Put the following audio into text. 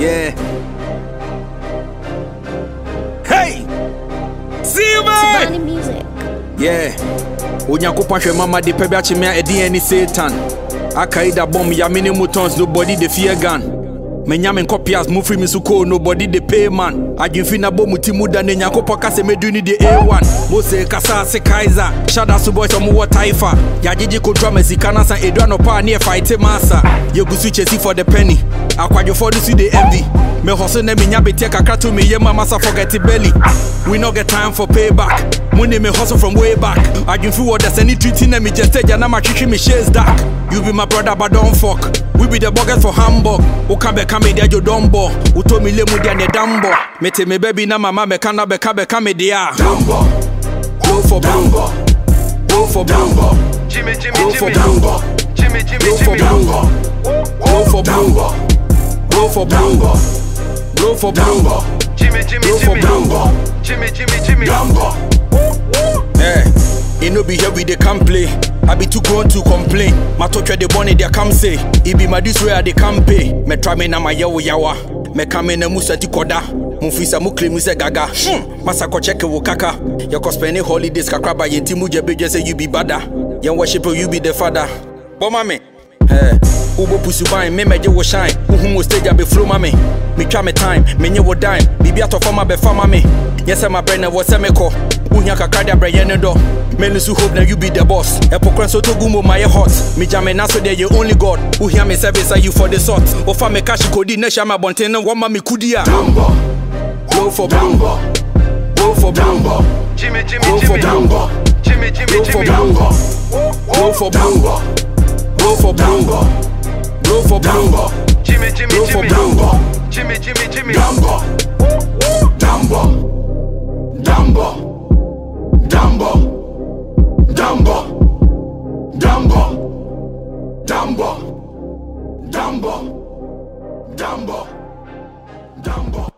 Yeah. Hey! See you, man! Tivani music. Yeah. Onyankopon hwe mama de pebia chime edi any Satan. Akaida bomb ya mini mutons nobody the fear gun. Menyame kopias mu free me so cool nobody the pay man. Adwinfi na bo mutimu da ne Nyankopon kase meduni the A1. Mose kasa se Kaiser. Shada su boys omo what taifa. Ya jiji ko drama sika na san edwa no pa na fight massa. You go switch for the penny. Akwadwo for this the envy. Me hustle na me nya beti kakra to me yema massa forget belly. We no get time for payback. Money me hustle from way back. Adwinfi what there's any treaty na me just na ma twitwi me shares dark. You be my brother but don't fuck. We be the buggers for Hamburg. Ukabe kame dia jo dombo. Uto mi le mu dia ne dambo. Mete me baby na mama me kana be kame dia. Dambo. Go for Dambo. Go for Dambo. Jimmy, Go for Dambo. Dambo. Jimmy, Go for Dambo. Go for Dambo. Go for Dambo. Go for Dambo. Jimmy, Go for Dambo. Jimmy, Dambo. Eh, it no be here we dey come play. I be too grown to complain. My touch the money they come say. It be my this way they come pay. Me try me na my yawa. Me come in a musa ti koda. Mufisa mu claim se gaga. Masako check wo kaka. You go spend holidays kakra ba yenti mu je beje say you be bada. Yan worship you be the father. But mama, Ubo pusu bine, me meje wo shine. Mo stage a be flow mame. Me try me time, me nye wo dime. Bibi ato fama be fama me. Yes my brain was semeko. Unya kakra dia brain no do. Men so hope now you be the boss. Epokran so to gumo my hot. Me jame na so there you only God. Who hear me service are you for the sort. Ofa me cash kodi na shama bonten no one me kudia. Dambo. Go for Dambo. Go for Dambo. Jimmy, Go for Dambo. Jimmy, Go for Dambo. Go for Dambo. Go for Dambo. Go for Dambo. Jimmy, Go for Dambo. Jimmy, Dambo. Dambo. Dambo. Dambo. Dambo. Dambo. Dambo. Dambo. Dambo. Dambo.